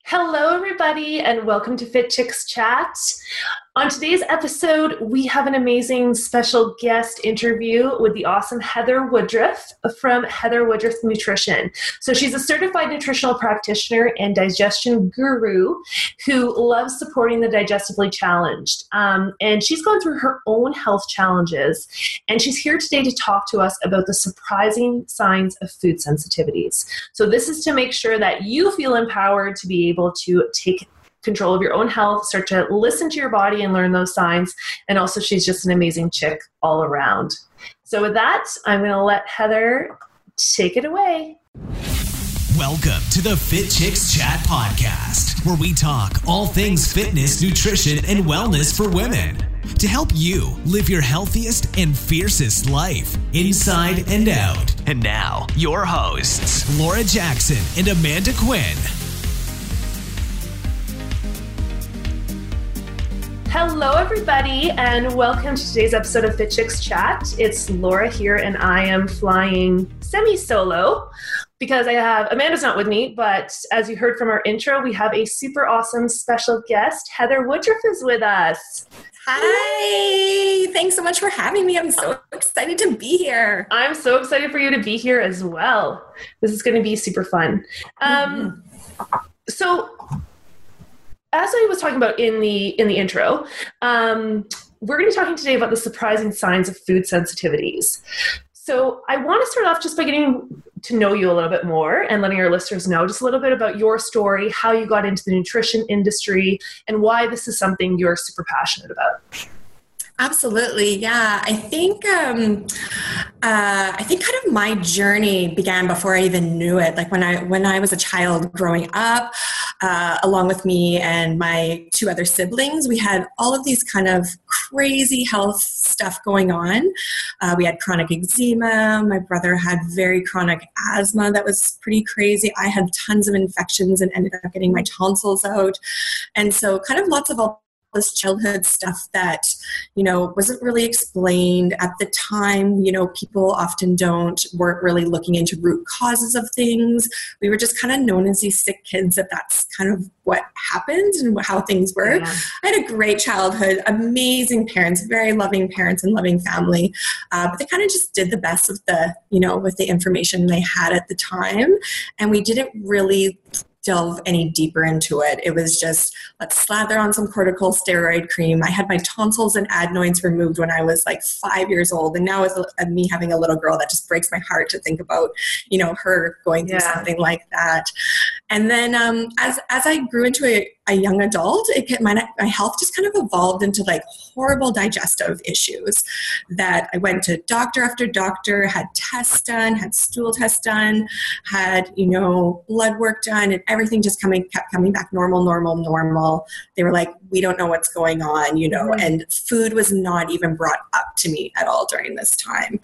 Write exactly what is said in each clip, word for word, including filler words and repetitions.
Hello, everybody, and welcome to Fit Chicks Chat. On today's episode, we have an amazing special guest interview with the awesome Heather Woodruff from Heather Woodruff Nutrition. So she's a certified nutritional practitioner and digestion guru who loves supporting the digestively challenged. Um, and she's gone through her own health challenges, and she's here today to talk to us about the surprising signs of food sensitivities. So this is to make sure that you feel empowered to be able to take control of your own health, start to listen to your body and learn those signs. And also, she's just an amazing chick all around. So with that, I'm going to let Heather take it away. Welcome to the Fit Chicks Chat podcast, where we talk all things fitness, nutrition, and wellness for women to help you live your healthiest and fiercest life inside and out. And now, your hosts, Laura Jackson and Amanda Quinn. Hello, everybody, and welcome to today's episode of Fit Chicks Chat. It's Laura here, and I am flying semi-solo because I have, Amanda's not with me, but as you heard from our intro, we have a super awesome special guest. Heather Woodruff is with us. Hi, thanks so much for having me. I'm so excited to be here. I'm so excited for you to be here as well. This is going to be super fun. Um, mm-hmm. So, as I was talking about in the in the intro, um, we're going to be talking today about the surprising signs of food sensitivities. So I want to start off just by getting to know you a little bit more and letting our listeners know just a little bit about your story, how you got into the nutrition industry, and why this is something you're super passionate about. Absolutely. Yeah. I think, um, uh, I think kind of my journey began before I even knew it. Like when I, when I was a child growing up, uh, along with me and my two other siblings, we had all of these kind of crazy health stuff going on. Uh, we had chronic eczema. My brother had very chronic asthma that was pretty crazy. I had tons of infections and ended up getting my tonsils out. And so kind of lots of all this childhood stuff that, you know, wasn't really explained at the time. You know, people often don't, weren't really looking into root causes of things. We were just kind of known as these sick kids, that that's kind of what happened and how things were. Yeah. I had a great childhood, amazing parents, very loving parents and loving family. Uh, but they kind of just did the best with the, you know, with the information they had at the time. And we didn't really delve any deeper into it. It was just, let's slather on some corticosteroid cream. I had my tonsils and adenoids removed when I was like five years old. And now as a, me having a little girl, that just breaks my heart to think about, you know, her going through yeah. something like that. And then um, as as I grew into a, a young adult, it my, my health just kind of evolved into like horrible digestive issues that I went to doctor after doctor, had tests done, had stool tests done, had, you know, blood work done, and everything just coming kept coming back normal, normal, normal. They were like, we don't know what's going on, you know, mm-hmm. and food was not even brought up to me at all during this time.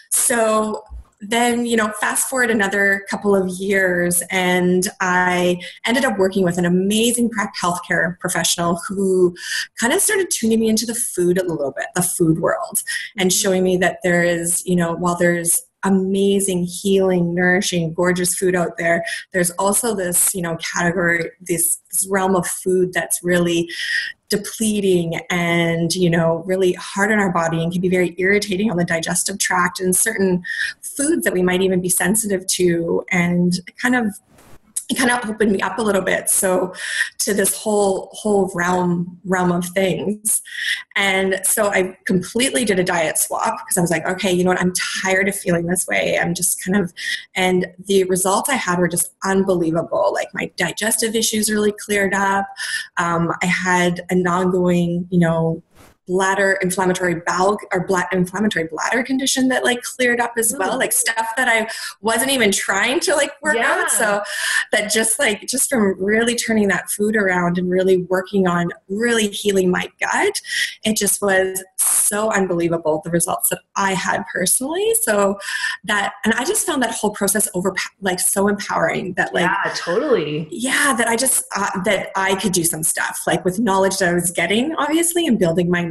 So then, you know, fast forward another couple of years, and I ended up working with an amazing healthcare professional who kind of started tuning me into the food a little bit, the food world, and showing me that there is, you know, while there's amazing, healing, nourishing, gorgeous food out there, there's also this, you know, category, this, this realm of food that's really depleting and, you know, really hard on our body and can be very irritating on the digestive tract, and certain foods that we might even be sensitive to, and kind of it kind of opened me up a little bit. So to this whole, whole realm, realm of things. And so I completely did a diet swap because I was like, okay, you know what? I'm tired of feeling this way. I'm just kind of, and the results I had were just unbelievable. Like my digestive issues really cleared up. Um, I had an ongoing, you know, bladder inflammatory bowel or bladder inflammatory bladder condition that like cleared up as well, like stuff that I wasn't even trying to like work yeah. out. So that just like, just from really turning that food around and really working on really healing my gut, it just was so unbelievable, the results that I had personally. So that, and I just found that whole process over like so empowering that like, yeah, totally. Yeah. That I just, uh, that I could do some stuff like with knowledge that I was getting obviously and building my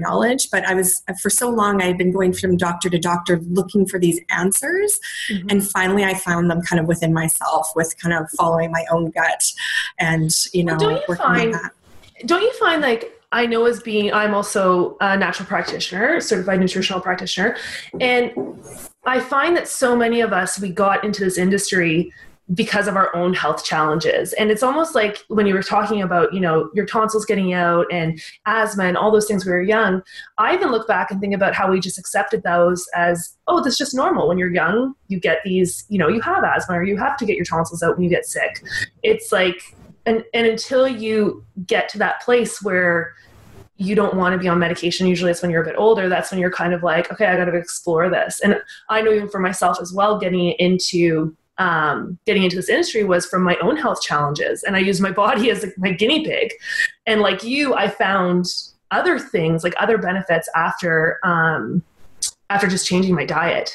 knowledge, but I was, for so long, I had been going from doctor to doctor looking for these answers. Mm-hmm. And finally I found them kind of within myself with kind of following my own gut and, you know, well, don't you working find, on that. Don't you find like, I know as being, I'm also a natural practitioner, certified nutritional practitioner. And I find that so many of us, we got into this industry because of our own health challenges. And it's almost like when you were talking about, you know, your tonsils getting out and asthma and all those things when we were young, I even look back and think about how we just accepted those as, oh, that's just normal. When you're young, you get these, you know, you have asthma or you have to get your tonsils out when you get sick. It's like, and, and until you get to that place where you don't want to be on medication, usually it's when you're a bit older, that's when you're kind of like, okay, I got to explore this. And I know even for myself as well, getting into Um, getting into this industry was from my own health challenges. And I used my body as like my guinea pig. And like you, I found other things, like other benefits after, um, after just changing my diet.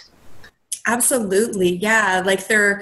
Absolutely. Yeah. Like they're,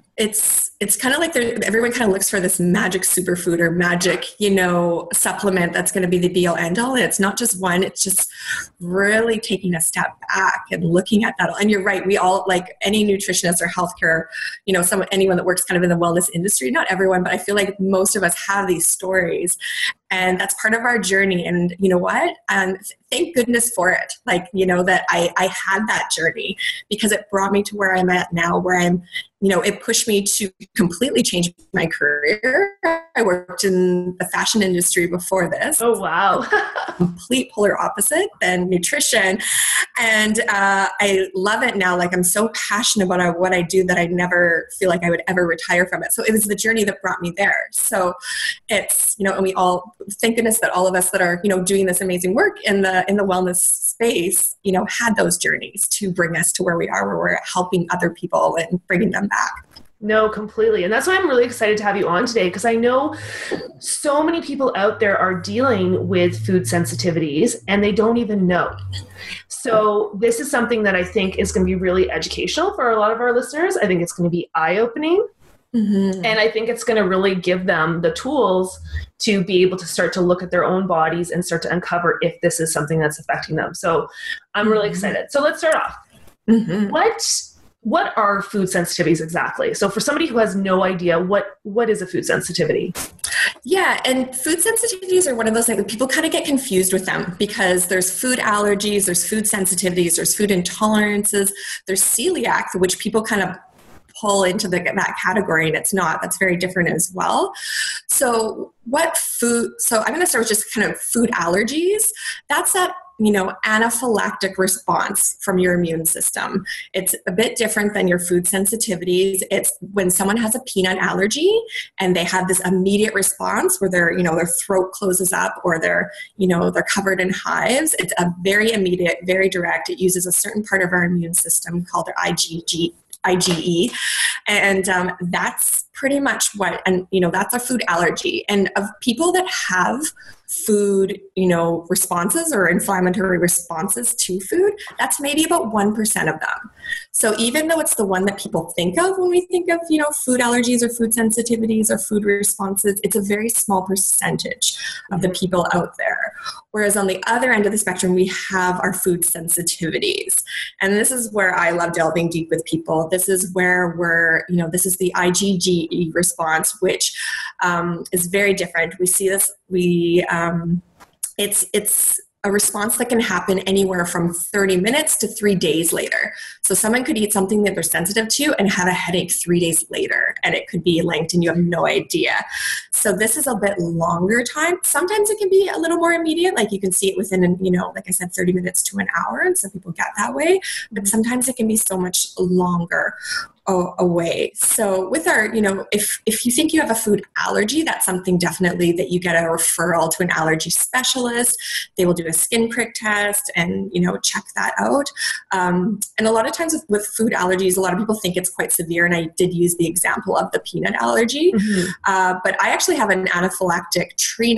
it's, it's kind of like everyone kind of looks for this magic superfood or magic, you know, supplement that's going to be the be all end all. And it's not just one, it's just really taking a step back and looking at that. And you're right. We all, like any nutritionist or healthcare, you know, someone, anyone that works kind of in the wellness industry, not everyone, but I feel like most of us have these stories. And that's part of our journey. And you know what? Um, thank goodness for it. Like, you know, that I, I had that journey because it brought me to where I'm at now, where I'm, you know, it pushed me to completely change my career. I worked in the fashion industry before this. Oh, wow. Complete polar opposite than nutrition. And uh, I love it now. Like I'm so passionate about what I do that I never feel like I would ever retire from it. So it was the journey that brought me there. So it's, you know, and we all, thank goodness that all of us that are, you know, doing this amazing work in the, in the wellness space, you know, had those journeys to bring us to where we are, where we're helping other people and bringing them back. No, completely. And that's why I'm really excited to have you on today, because I know so many people out there are dealing with food sensitivities and they don't even know. So this is something that I think is going to be really educational for a lot of our listeners. I think it's going to be eye-opening. Mm-hmm. And I think it's going to really give them the tools to be able to start to look at their own bodies and start to uncover if this is something that's affecting them. So I'm really mm-hmm. excited. So let's start off. Mm-hmm. What What are food sensitivities exactly? So for somebody who has no idea, what what is a food sensitivity? Yeah, and food sensitivities are one of those things that people kind of get confused with them because there's food allergies, there's food sensitivities, there's food intolerances, there's celiac, which people kind of pull into the, that category, and it's not. That's very different as well. So what food, so I'm going to start with just kind of food allergies. That's that, you know, anaphylactic response from your immune system. It's a bit different than your food sensitivities. It's when someone has a peanut allergy and they have this immediate response where their, you know, their throat closes up or they're, you know, they're covered in hives. It's a very immediate, very direct. It uses a certain part of our immune system called their I G G. I G E. And um, that's pretty much what, and you know, that's a food allergy. And of people that have food, you know, responses or inflammatory responses to food, that's maybe about one percent of them. So even though it's the one that people think of when we think of, you know, food allergies or food sensitivities or food responses, it's a very small percentage of the people out there. Whereas on the other end of the spectrum, we have our food sensitivities. And this is where I love delving deep with people. This is where we're, you know, this is the I G G E response, which um, is very different. We see this, we, um, it's, it's, a response that can happen anywhere from thirty minutes to three days later. So someone could eat something that they're sensitive to and have a headache three days later, and it could be linked and you have no idea. So this is a bit longer time. Sometimes it can be a little more immediate, like you can see it within, you know, like I said, thirty minutes to an hour, and some people get that way, but sometimes it can be so much longer away. So with our, you know, if, if you think you have a food allergy, that's something definitely that you get a referral to an allergy specialist. They will do a skin prick test and, you know, check that out. Um, and a lot of times with, with food allergies, a lot of people think it's quite severe. And I did use the example of the peanut allergy. Mm-hmm. Uh, but I actually have an anaphylactic tree nut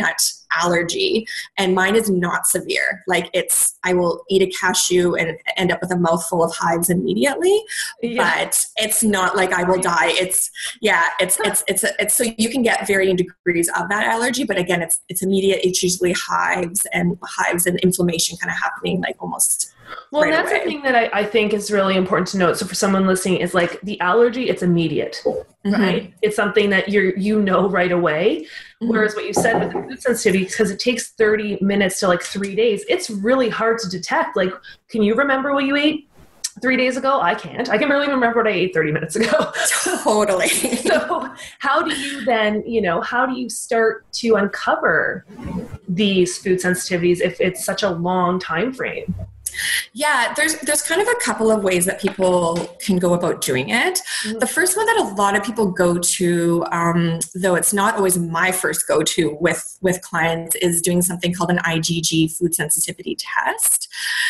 allergy, and mine is not severe. Like it's, I will eat a cashew and end up with a mouthful of hives immediately, yeah. but it's not like I will die. It's, yeah, it's, it's, it's, it's, it's, so you can get varying degrees of that allergy, but again, it's, it's immediate. It's usually hives and hives and inflammation kind of happening like almost Well, right that's away. the thing that I, I think is really important to note. So for someone listening is like the allergy, it's immediate, mm-hmm. right? It's something that you're, you know, right away. Mm-hmm. Whereas what you said with the food sensitivity, because it takes thirty minutes to like three days, it's really hard to detect. Like, can you remember what you ate three days ago? I can't. I can barely remember what I ate thirty minutes ago. Totally. So how do you then, you know, how do you start to uncover these food sensitivities if it's such a long time frame? Yeah, there's there's kind of a couple of ways that people can go about doing it. Mm-hmm. The first one that a lot of people go to, um, though it's not always my first go-to with, with clients, is doing something called an I G G food sensitivity test.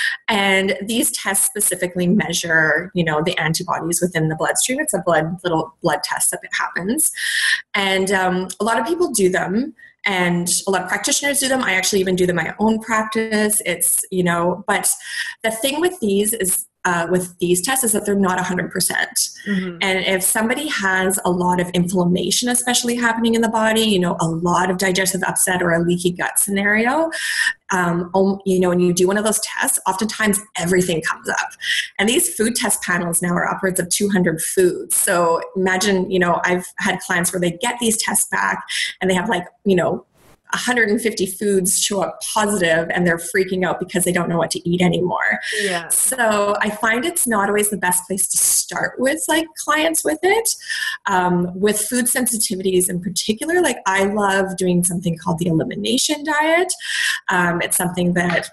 And these tests specifically measure, you know, the antibodies within the bloodstream. It's a blood little blood test that happens. And um, a lot of people do them. And a lot of practitioners do them. I actually even do them in my own practice. It's, you know, but the thing with these is, uh, with these tests is that they're not one hundred percent. Mm-hmm. And if somebody has a lot of inflammation, especially happening in the body, you know, a lot of digestive upset or a leaky gut scenario, um, you know, when you do one of those tests, oftentimes everything comes up. And these food test panels now are upwards of two hundred foods. So imagine, you know, I've had clients where they get these tests back and they have like, you know, one hundred fifty foods show up positive and they're freaking out because they don't know what to eat anymore. Yeah. So I find it's not always the best place to start with like clients with it. Um, with food sensitivities in particular, like I love doing something called the elimination diet. Um, it's something that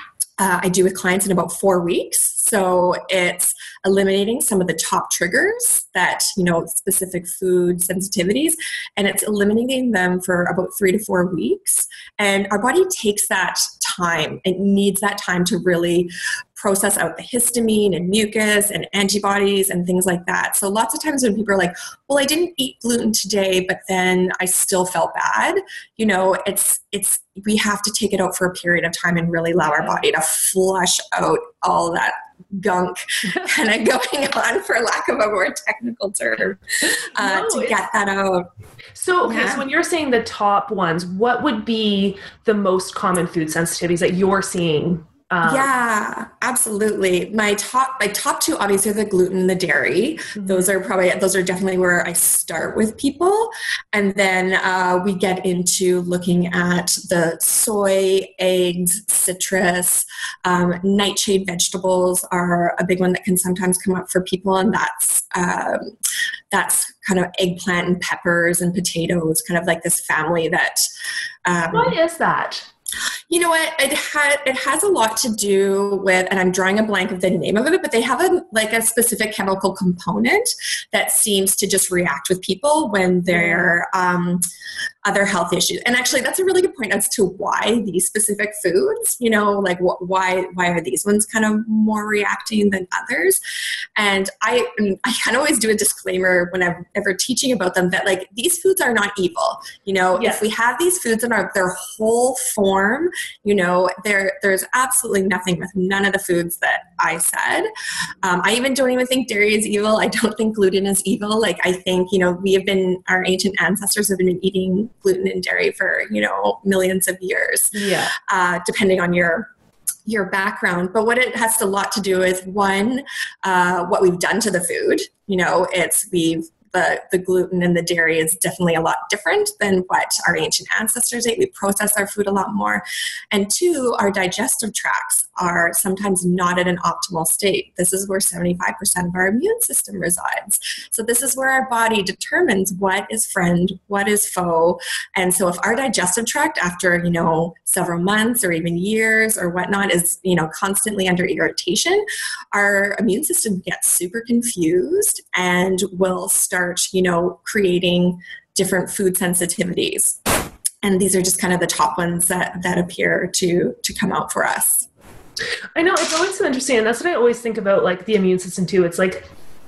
uh, I do with clients in about four weeks. So it's eliminating some of the top triggers that, you know, specific food sensitivities, and it's eliminating them for about three to four weeks. And our body takes that time. It needs that time to really process out the histamine and mucus and antibodies and things like that. So lots of times when people are like, well, I didn't eat gluten today, but then I still felt bad, you know, it's, it's, we have to take it out for a period of time and really allow our body to flush out all that gunk kind of going on, for lack of a more technical term, uh, no, to get that out. So, okay, yeah. So when you're saying the top ones, what would be the most common food sensitivities that you're seeing? Um, yeah, absolutely. My top, my top two obviously are the gluten and the dairy. Mm-hmm. Those are probably, those are definitely where I start with people. And then uh, we get into looking at the soy, eggs, citrus, um, nightshade vegetables are a big one that can sometimes come up for people. And that's, um, that's kind of eggplant and peppers and potatoes, kind of like this family that. Um, Why is that? You know what? It had it has a lot to do with, and I'm drawing a blank of the name of it, but they have a like a specific chemical component that seems to just react with people when they're um, other health issues. And actually, that's a really good point as to why these specific foods. You know, like wh- why why are these ones kind of more reacting than others? And I I, mean, I kind of always do a disclaimer when I'm ever teaching about them that like these foods are not evil. You know, yes. If we have these foods in our their whole form, you know, there there's absolutely nothing with none of the foods that I said. Um, I even don't even think dairy is evil. I don't think gluten is evil. Like I think, you know, we have been, our ancient ancestors have been eating gluten and dairy for, you know, millions of years. Yeah. Uh, depending on your your background. But what it has a lot to do with, one, uh, what we've done to the food. You know, it's we've The, the gluten and the dairy is definitely a lot different than what our ancient ancestors ate. We process our food a lot more. And two, our digestive tracts are sometimes not in an optimal state. This is where seventy-five percent of our immune system resides. So this is where our body determines what is friend, what is foe. And so if our digestive tract, after, you know, several months or even years or whatnot, is, you know, constantly under irritation, our immune system gets super confused and will start, you know, creating different food sensitivities. And these are just kind of the top ones that, that appear to, to come out for us. I know, it's always so interesting. And that's what I always think about, like the immune system too. It's like,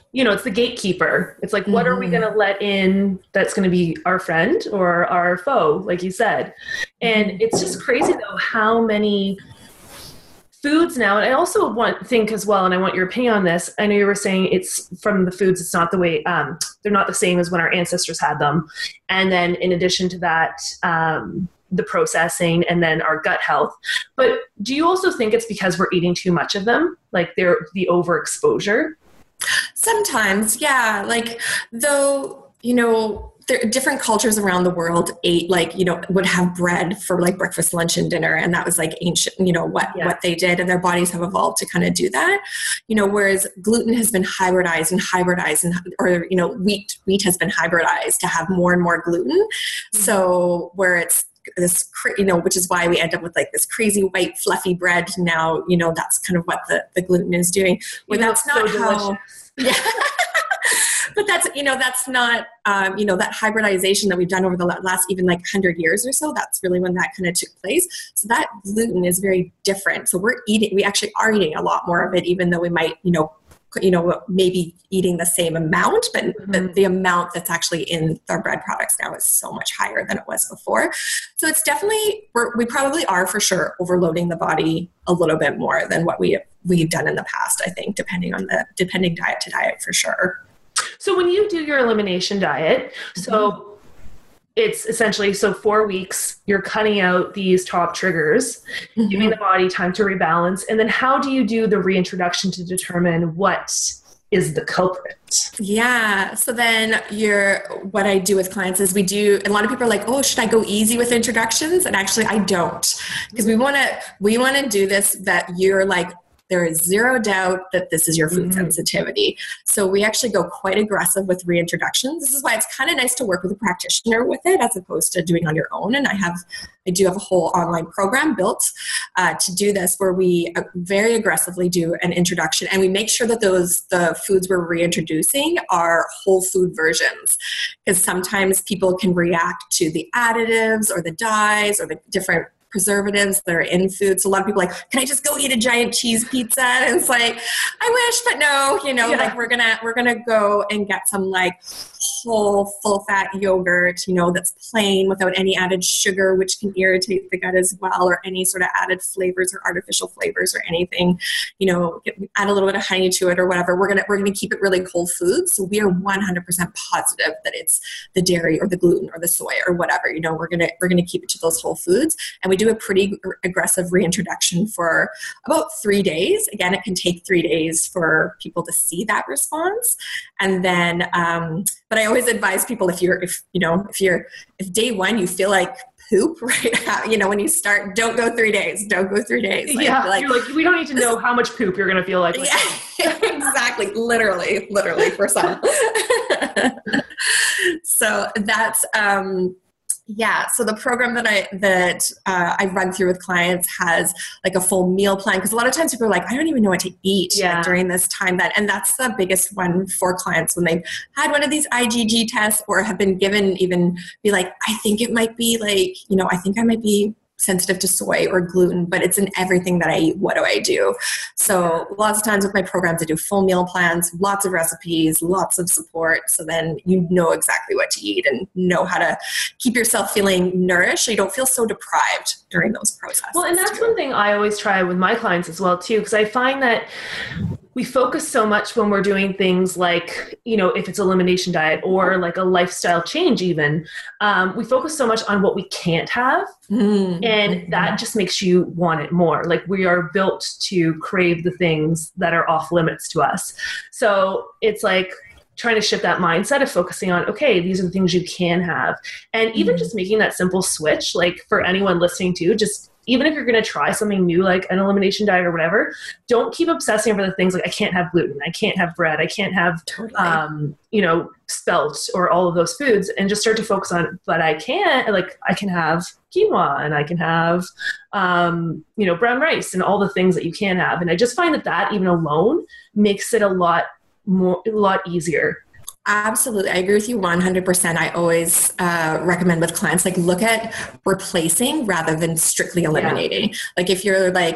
you know, it's the gatekeeper. It's like, what mm-hmm. are we going to let in that's going to be our friend or our foe, like you said. And it's just crazy, though, how many foods now, and I also want think as well, and I want your opinion on this. I know you were saying it's from the foods, it's not the way, um, they're not the same as when our ancestors had them. And then in addition to that, um, the processing and then our gut health. But do you also think it's because we're eating too much of them? Like they're the overexposure? Sometimes, yeah. Like though, you know, there, different cultures around the world ate like, you know, would have bread for like breakfast, lunch, and dinner. And that was like ancient, you know, what, yeah. what they did, and their bodies have evolved to kind of do that, you know, whereas gluten has been hybridized and hybridized and, or, you know, wheat, wheat has been hybridized to have more and more gluten. Mm-hmm. So where it's this, you know, which is why we end up with like this crazy white fluffy bread. Now, you know, that's kind of what the, the gluten is doing. Where that's not so how, yeah. But that's, you know, that's not, um, you know, that hybridization that we've done over the last even like one hundred years or so, that's really when that kind of took place. So that gluten is very different. So we're eating, we actually are eating a lot more of it, even though we might, you know, you know, maybe eating the same amount, but mm-hmm. the, the amount that's actually in our bread products now is so much higher than it was before. So it's definitely, we're, we probably are for sure overloading the body a little bit more than what we, we've done in the past, I think, depending on the, depending diet to diet for sure. So when you do your elimination diet, so mm-hmm. it's essentially, so four weeks, you're cutting out these top triggers, mm-hmm. giving the body time to rebalance. And then how do you do the reintroduction to determine what is the culprit? Yeah. So then you're, what I do with clients is we do, a lot of people are like, oh, should I go easy with introductions? And actually I don't, because we want to, we want to do this that you're like, there is zero doubt that this is your food mm-hmm. sensitivity. So we actually go quite aggressive with reintroductions. This is why it's kind of nice to work with a practitioner with it as opposed to doing on your own. And I have, I do have a whole online program built uh, to do this, where we very aggressively do an introduction, and we make sure that those, the foods we're reintroducing are whole food versions. Because sometimes people can react to the additives or the dyes or the different preservatives that are in food. So a lot of people are like, can I just go eat a giant cheese pizza? And it's like, I wish, but no, you know, yeah. like we're gonna we're gonna go and get some like whole full fat yogurt, you know, that's plain without any added sugar, which can irritate the gut as well, or any sort of added flavors or artificial flavors or anything, you know, add a little bit of honey to it or whatever. We're gonna we're gonna keep it really whole food. So we are one hundred percent positive that it's the dairy or the gluten or the soy or whatever. You know, we're gonna we're gonna keep it to those whole foods, and we do a pretty aggressive reintroduction for about three days. Again, it can take three days for people to see that response. And then, um, but I always advise people, if you're, if, you know, if you're, if day one, you feel like poop, right? You know, when you start, don't go three days, don't go three days. Like, yeah. Like, you're like, we don't need to know how much poop you're going to feel like. Yeah, exactly. Literally, literally for some. So that's, um, yeah. So the program that I that uh, I run through with clients has like a full meal plan, because a lot of times people are like, I don't even know what to eat yeah. like, during this time. That and that's the biggest one for clients when they've had one of these I G G tests or have been given, even be like, I think it might be like, you know, I think I might be sensitive to soy or gluten, but it's in everything that I eat. What do I do? So lots of times with my programs, I do full meal plans, lots of recipes, lots of support. So then you know exactly what to eat and know how to keep yourself feeling nourished so you don't feel so deprived during those processes. Well, and that's too. One thing I always try with my clients as well, too, because I find that we focus so much when we're doing things like, you know, if it's elimination diet or like a lifestyle change even, um, we focus so much on what we can't have. Mm-hmm. And that just makes you want it more. Like we are built to crave the things that are off limits to us. So it's like trying to shift that mindset of focusing on, okay, these are the things you can have. And even mm-hmm. just making that simple switch, like for anyone listening to, just even if you're going to try something new, like an elimination diet or whatever, don't keep obsessing over the things like I can't have gluten, I can't have bread, I can't have, totally. um, you know, spelt or all of those foods, and just start to focus on, but I can, like I can have quinoa and I can have, um, you know, brown rice and all the things that you can have. And I just find that that even alone makes it a lot more, a lot easier. Absolutely. I agree with you one hundred percent. I always uh, recommend with clients, like look at replacing rather than strictly eliminating. Yeah. Like if you're like,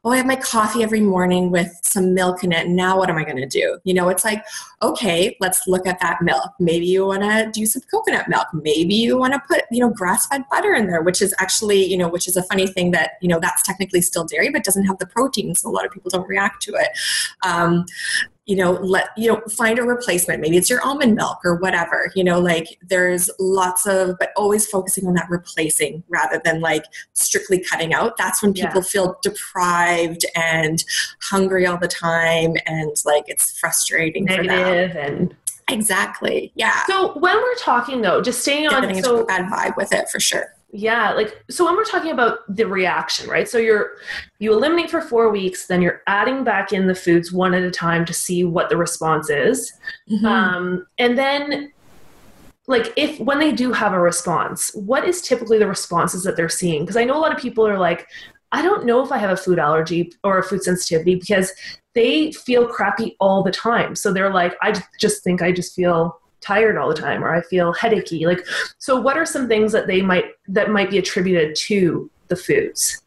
oh, I have my coffee every morning with some milk in it. Now what am I going to do? You know, it's like, okay, let's look at that milk. Maybe you want to do some coconut milk. Maybe you want to put, you know, grass-fed butter in there, which is actually, you know, which is a funny thing that, you know, that's technically still dairy, but doesn't have the protein. So a lot of people don't react to it. Um, you know, let, you know, find a replacement. Maybe it's your almond milk or whatever, you know, like there's lots of, but always focusing on that replacing rather than like strictly cutting out. That's when people yeah. feel deprived and hungry all the time. And like, it's frustrating Negative for them. and exactly. Yeah. So when we're talking though, just staying on, getting so into a bad vibe with it for sure. Yeah. Like, so when we're talking about the reaction, right? So you're, you eliminate for four weeks, then you're adding back in the foods one at a time to see what the response is. Mm-hmm. Um, and then like if, when they do have a response, what is typically the responses that they're seeing? Because I know a lot of people are like, I don't know if I have a food allergy or a food sensitivity because they feel crappy all the time. So they're like, I just think I just feel tired all the time, or I feel headachy. Like, so what are some things that they might, that might be attributed to the foods?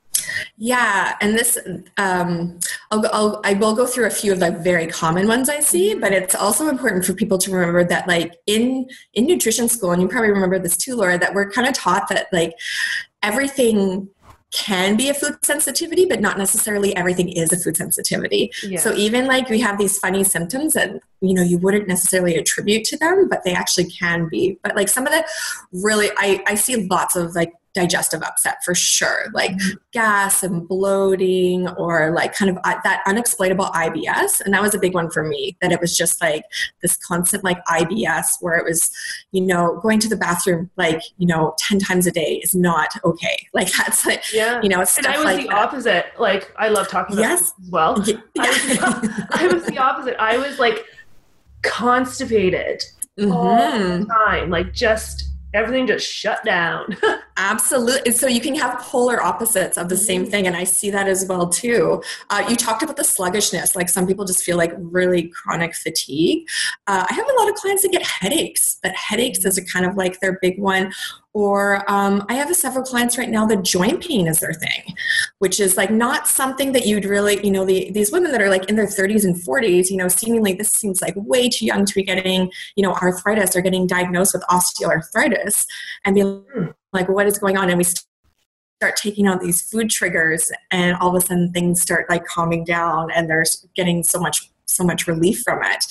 Yeah. And this, um, I'll, I'll, I will go through a few of the very common ones I see, but it's also important for people to remember that like in, in nutrition school, and you probably remember this too, Laura, that we're kind of taught that like everything can be a food sensitivity, but not necessarily everything is a food sensitivity. Yeah. So even like we have these funny symptoms that, you know, you wouldn't necessarily attribute to them, but they actually can be. But like some of the really, I, I see lots of like digestive upset for sure, like mm-hmm. gas and bloating, or like kind of uh, that unexplainable I B S. And that was a big one for me, that it was just like this constant like I B S where it was, you know, going to the bathroom like, you know, ten times a day is not okay. Like that's like, yeah. you know, stuff and I was like the that. opposite. Like I love talking about yes. this as well. Yeah. I, was, I was the opposite. I was like constipated mm-hmm. all the time, like just everything just shut down. Absolutely. So you can have polar opposites of the same thing. And I see that as well too. Uh, you talked about the sluggishness. Like some people just feel like really chronic fatigue. Uh, I have a lot of clients that get headaches, but headaches is a kind of like their big one. Or um, I have several clients right now that joint pain is their thing, which is like not something that you'd really, you know, the, these women that are like in their thirties and forties, you know, seemingly this seems like way too young to be getting, you know, arthritis or getting diagnosed with osteoarthritis and be like, what is going on? And we start taking out these food triggers and all of a sudden things start like calming down and they're getting so much, so much relief from it.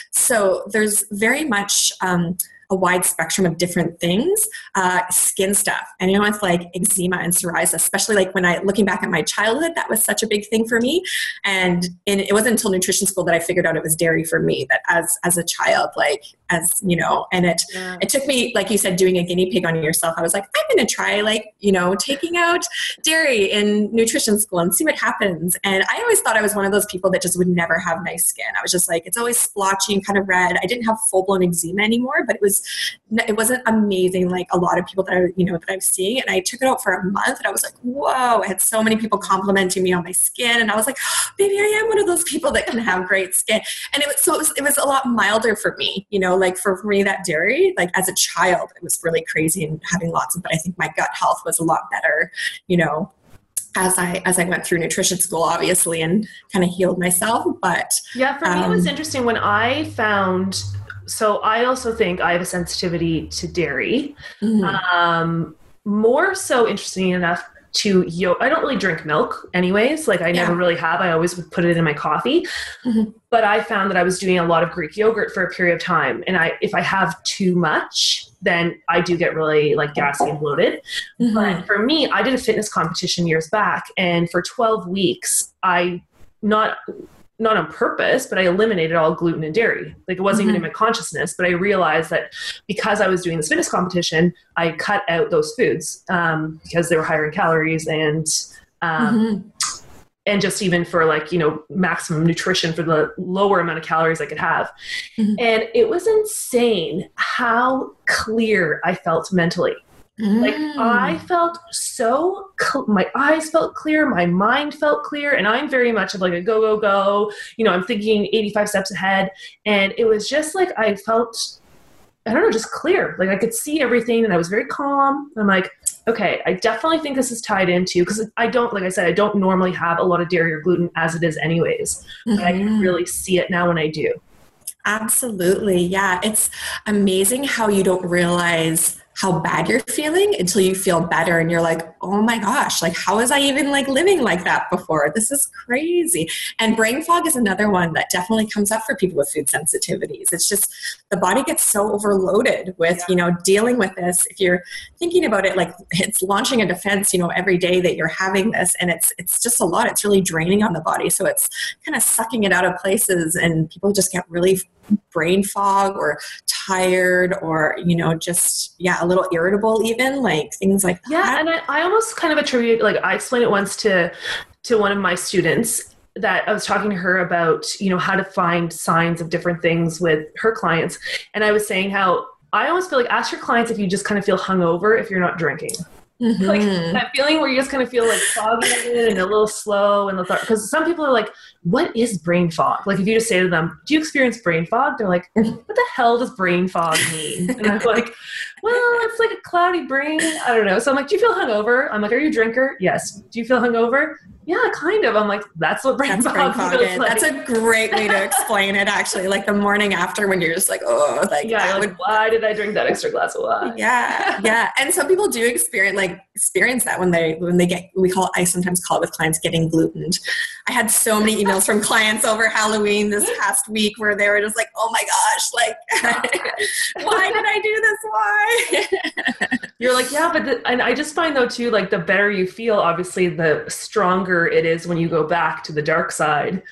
So there's very much, um, a wide spectrum of different things, uh, skin stuff. And you know, with like eczema and psoriasis, especially like when I, looking back at my childhood, that was such a big thing for me. And in, it wasn't until nutrition school that I figured out it was dairy for me, that as, as a child, like, as you know, and it, yeah. it took me, like you said, doing a guinea pig on yourself. I was like, I'm going to try like, you know, taking out dairy in nutrition school and see what happens. And I always thought I was one of those people that just would never have nice skin. I was just like, it's always splotchy and kind of red. I didn't have full blown eczema anymore, but it was, it wasn't amazing like a lot of people that I, you know, that I've seen. And I took it out for a month and I was like, whoa, I had so many people complimenting me on my skin. And I was like, oh, maybe I am one of those people that can have great skin. And it was, so it was, it was a lot milder for me, you know, like for me, that dairy, like as a child, it was really crazy and having lots of, but I think my gut health was a lot better, you know, as I, as I went through nutrition school, obviously, and kind of healed myself. But yeah, for me, um, it was interesting when I found, so I also think I have a sensitivity to dairy. Mm-hmm. Um, more so, interesting enough, to yo. I don't really drink milk anyways. Like I yeah. never really have. I always would put it in my coffee. Mm-hmm. But I found that I was doing a lot of Greek yogurt for a period of time. And I, if I have too much, then I do get really like gassy and bloated. Mm-hmm. But for me, I did a fitness competition years back. And for twelve weeks, I not... not on purpose, but I eliminated all gluten and dairy. Like it wasn't mm-hmm. even in my consciousness, but I realized that because I was doing this fitness competition, I cut out those foods um, because they were higher in calories and, um, mm-hmm. and just even for like, you know, maximum nutrition for the lower amount of calories I could have. Mm-hmm. And it was insane how clear I felt mentally. Like I felt so, cl- my eyes felt clear, my mind felt clear, and I'm very much of like a go, go, go, you know, I'm thinking eighty-five steps ahead. And it was just like, I felt, I don't know, just clear. Like I could see everything and I was very calm. I'm like, Okay, I definitely think this is tied into, because I don't, like I said, I don't normally have a lot of dairy or gluten as it is anyways, but mm-hmm. I can really see it now when I do. Absolutely. Yeah. It's amazing how you don't realize how bad you're feeling until you feel better and you're like, oh my gosh, like how was I even like living like that before? This is crazy. And brain fog is another one that definitely comes up for people with food sensitivities. It's just the body gets so overloaded with, yeah. you know, dealing with this. If you're thinking about it, like it's launching a defense, you know, every day that you're having this, and it's it's just a lot. It's really draining on the body. So it's kind of sucking it out of places, and people just get really brain fog or tired or, you know, just, yeah, a little irritable even, like things like that. Yeah, and I, I almost kind of attribute, like I explained it once to to one of my students that I was talking to her about, you know, how to find signs of different things with her clients. And I was saying how I almost feel like ask your clients if you just kind of feel hungover if you're not drinking. Mm-hmm. Like that feeling where you just kind of feel like foggy and a little slow and lethargic. Because some people are like, what is brain fog? Like if you just say to them, do you experience brain fog? They're like, what the hell does brain fog mean? And I'm like, well, it's like a cloudy brain. I don't know. So I'm like, do you feel hungover? I'm like, are you a drinker? Yes. Do you feel hungover? Yeah, kind of. I'm like, that's what brain that's fog, brain fog feels is. like. That's a great way to explain it, actually. Like the morning after when you're just like, oh, like, yeah, like would... why did I drink that extra glass of wine? Yeah, yeah. And some people do experience like experience that when they when they get. We call I sometimes call it with clients getting glutened. I had so many emails from clients over Halloween this past week where they were just like, oh my gosh, like, why did I do this? Why? You're like, yeah, but the, and I just find though too, like the better you feel, obviously, the stronger it is when you go back to the dark side.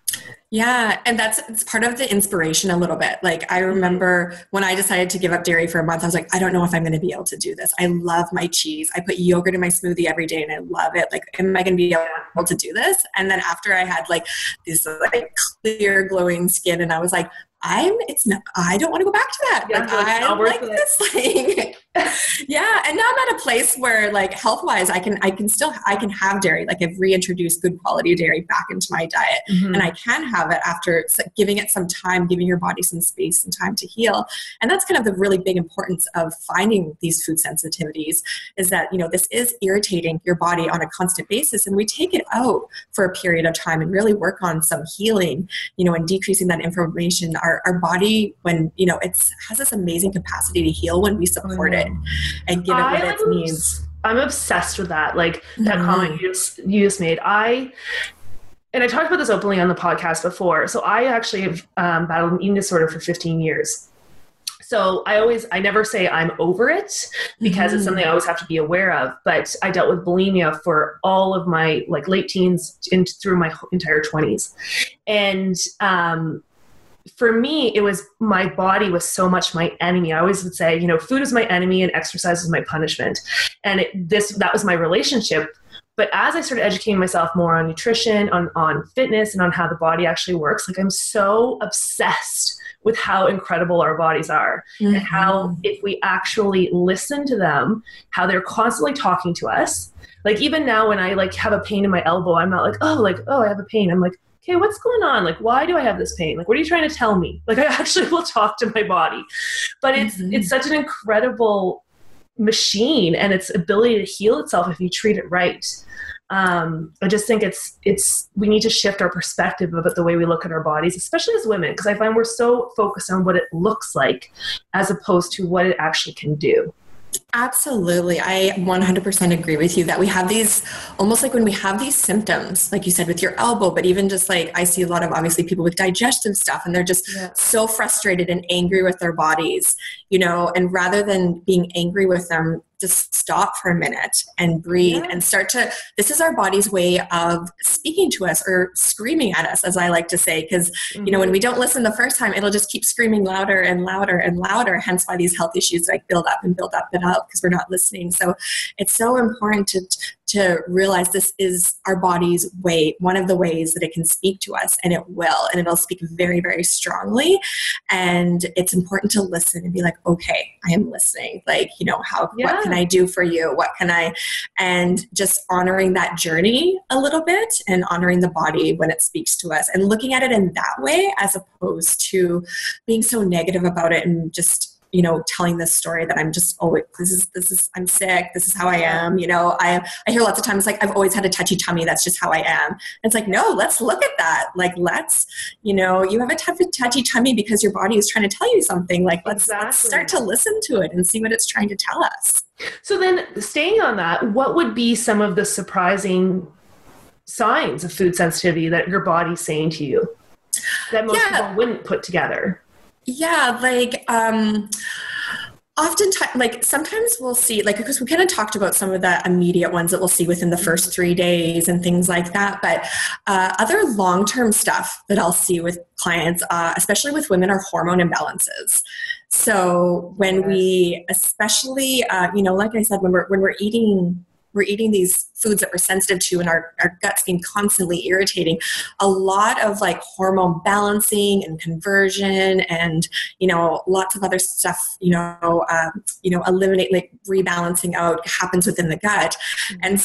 Yeah. And that's it's part of the inspiration a little bit. Like I remember when I decided to give up dairy for a month, I was like, I don't know if I'm going to be able to do this. I love my cheese. I put yogurt in my smoothie every day and I love it. Like, am I going to be able to do this? And then after I had like this like clear glowing skin and I was like, I'm, it's not, I don't want to go back to that. Yeah, like, like, I like it. this thing. Yeah. And now I'm at a place where like health wise, I can, I can still, I can have dairy. Like I've reintroduced good quality dairy back into my diet mm-hmm. and I can have it after giving it some time, giving your body some space and time to heal. And that's kind of the really big importance of finding these food sensitivities is that, you know, this is irritating your body on a constant basis. And we take it out for a period of time and really work on some healing, you know, and decreasing that inflammation. Our, our body, when, you know, it's has this amazing capacity to heal when we support it and give it what I, it needs. I'm obsessed with that. Like that mm-hmm. comment you just, you just made. I, and I talked about this openly on the podcast before. So I actually have um, battled an eating disorder for fifteen years. So I always, I never say I'm over it because mm-hmm. it's something I always have to be aware of. But I dealt with bulimia for all of my like late teens into through my entire twenties. And, um, for me, it was my body was so much my enemy. I always would say, you know, food is my enemy and exercise is my punishment. And it, this, that was my relationship. But as I started educating myself more on nutrition, on, on fitness, and on how the body actually works, like I'm so obsessed with how incredible our bodies are mm-hmm. and how if we actually listen to them, how they're constantly talking to us. Like even now when I like have a pain in my elbow, I'm not like, oh, like, oh, I have a pain. I'm like, okay, what's going on? Like, why do I have this pain? Like, what are you trying to tell me? Like, I actually will talk to my body. But it's mm-hmm. it's such an incredible machine and its ability to heal itself if you treat it right. Um, I just think it's it's we need to shift our perspective about the way we look at our bodies, especially as women, because I find we're so focused on what it looks like as opposed to what it actually can do. Absolutely. I one hundred percent agree with you that we have these, almost like when we have these symptoms, like you said, with your elbow, but even just like, I see a lot of obviously people with digestive stuff and they're just yeah. so frustrated and angry with their bodies, you know, and rather than being angry with them, just stop for a minute and breathe yeah. and start to, this is our body's way of speaking to us or screaming at us, as I like to say, because, mm-hmm. you know, when we don't listen the first time, it'll just keep screaming louder and louder and louder, hence why these health issues like build up and build up and up because we're not listening. So it's so important to to realize this is our body's way, one of the ways that it can speak to us, and it will, and it'll speak very, very strongly. And it's important to listen and be like, okay, I am listening. Like, you know, how, yeah. what can I do for you? What can I, and just honoring that journey a little bit and honoring the body when it speaks to us and looking at it in that way, as opposed to being so negative about it and just you know, telling this story that I'm just, oh, this is, this is, I'm sick. This is how I am. You know, I, I hear lots of times, like, I've always had a touchy tummy. That's just how I am. And it's like, no, let's look at that. Like, let's, you know, you have a t- touchy tummy because your body is trying to tell you something. Like, let's, exactly. let's start to listen to it and see what it's trying to tell us. So then, staying on that, what would be some of the surprising signs of food sensitivity that your body's saying to you that most yeah. people wouldn't put together? Yeah, like, um, oftentimes, like, sometimes we'll see, like, because we kind of talked about some of the immediate ones that we'll see within the first three days and things like that. But uh, other long-term stuff that I'll see with clients, uh, especially with women, are hormone imbalances. So when yes. we, especially, uh, you know, like I said, when we're when we're eating, we're eating these foods that we're sensitive to, and our, our guts being constantly irritating, a lot of like hormone balancing and conversion and, you know, lots of other stuff, you know, um, you know, eliminate, like rebalancing out happens within the gut. Mm-hmm. And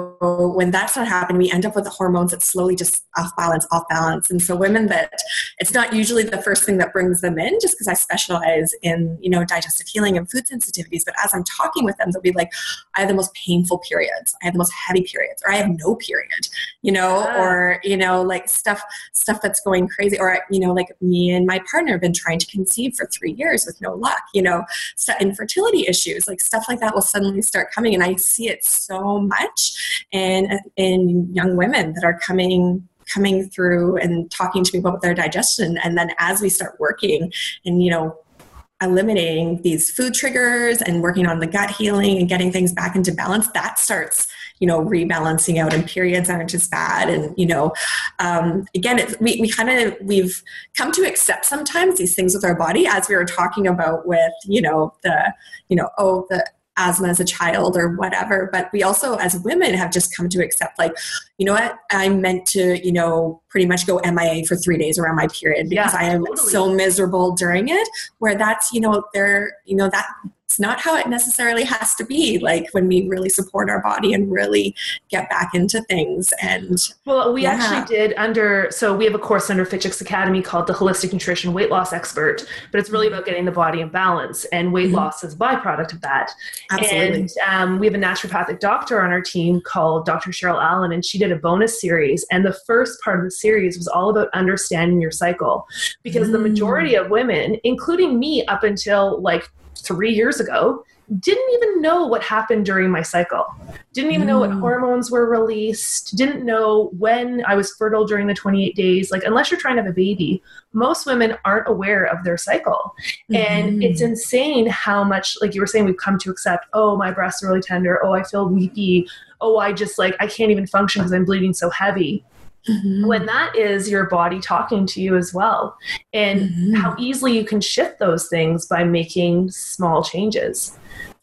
so when that's not happening, we end up with the hormones that slowly just off balance, off balance. And so women that it's not usually the first thing that brings them in, just because I specialize in, you know, digestive healing and food sensitivities. But as I'm talking with them, they'll be like, I have the most painful periods. I have the most heavy periods, or I have no period, you know, yeah. or, you know, like stuff, stuff that's going crazy, or, you know, like me and my partner have been trying to conceive for three years with no luck, you know, infertility issues, like stuff like that will suddenly start coming. And I see it so much in, in young women that are coming coming through and talking to me about their digestion. And then as we start working and, you know, eliminating these food triggers and working on the gut healing and getting things back into balance, that starts, you know, rebalancing out, and periods aren't as bad. And, you know, um, again, it's, we, we kind of, we've come to accept sometimes these things with our body, as we were talking about with, you know, the, you know, oh, the asthma as a child or whatever. But we also, as women, have just come to accept, like, you know what, I'm meant to, you know, pretty much go M I A for three days around my period because yeah, I am totally. so miserable during it, where that's, you know, there, you know, that it's not how it necessarily has to be, like when we really support our body and really get back into things. And well, we yeah. actually did under, so we have a course under Fit Chicks Academy called the Holistic Nutrition Weight Loss Expert, but it's really about getting the body in balance, and weight mm-hmm. loss is a byproduct of that. Absolutely. And um, we have a naturopathic doctor on our team called Doctor Cheryl Allen, and she did a bonus series. And the first part of the series was all about understanding your cycle, because mm. the majority of women, including me up until like three years ago, didn't even know what happened during my cycle. Didn't even mm. know what hormones were released. Didn't know when I was fertile during the twenty-eight days. Like, unless you're trying to have a baby, most women aren't aware of their cycle. Mm. And it's insane how much, like you were saying, we've come to accept, oh, my breasts are really tender. Oh, I feel weepy. Oh, I just like, I can't even function because I'm bleeding so heavy. Mm-hmm. When that is your body talking to you as well, and mm-hmm. how easily you can shift those things by making small changes.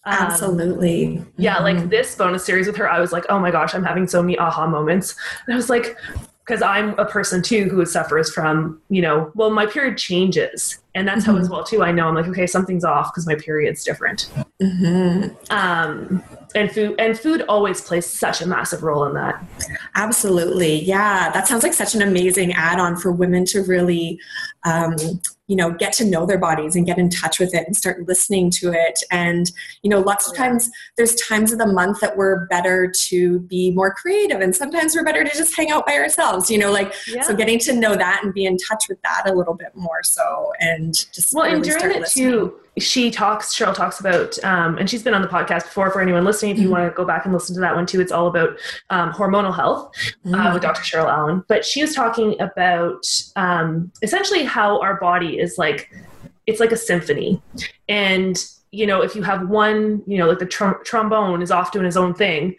Absolutely. Um, yeah. Mm-hmm. Like this bonus series with her, I was like, oh my gosh, I'm having so many aha moments. And I was like, because I'm a person too who suffers from, you know, well, my period changes, and that's mm-hmm. how as well too. I know I'm like, okay, something's off because my period's different. Mm-hmm. Um, and food and food always plays such a massive role in that. Absolutely. Yeah. That sounds like such an amazing add-on for women to really, um, you know, get to know their bodies and get in touch with it and start listening to it. And, you know, lots of times there's times of the month that we're better to be more creative, and sometimes we're better to just hang out by ourselves, you know, like, yeah. so getting to know that and be in touch with that a little bit more so, and just well, really and during start it listening. too, she talks, Cheryl talks about, um, and she's been on the podcast before for anyone listening. If you mm-hmm. want to go back and listen to that one too, it's all about um, hormonal health mm-hmm. uh, with Doctor Cheryl Allen. But she was talking about um, essentially how our body is like, it's like a symphony. And, you know, if you have one, you know, like the tr- trombone is off doing his own thing,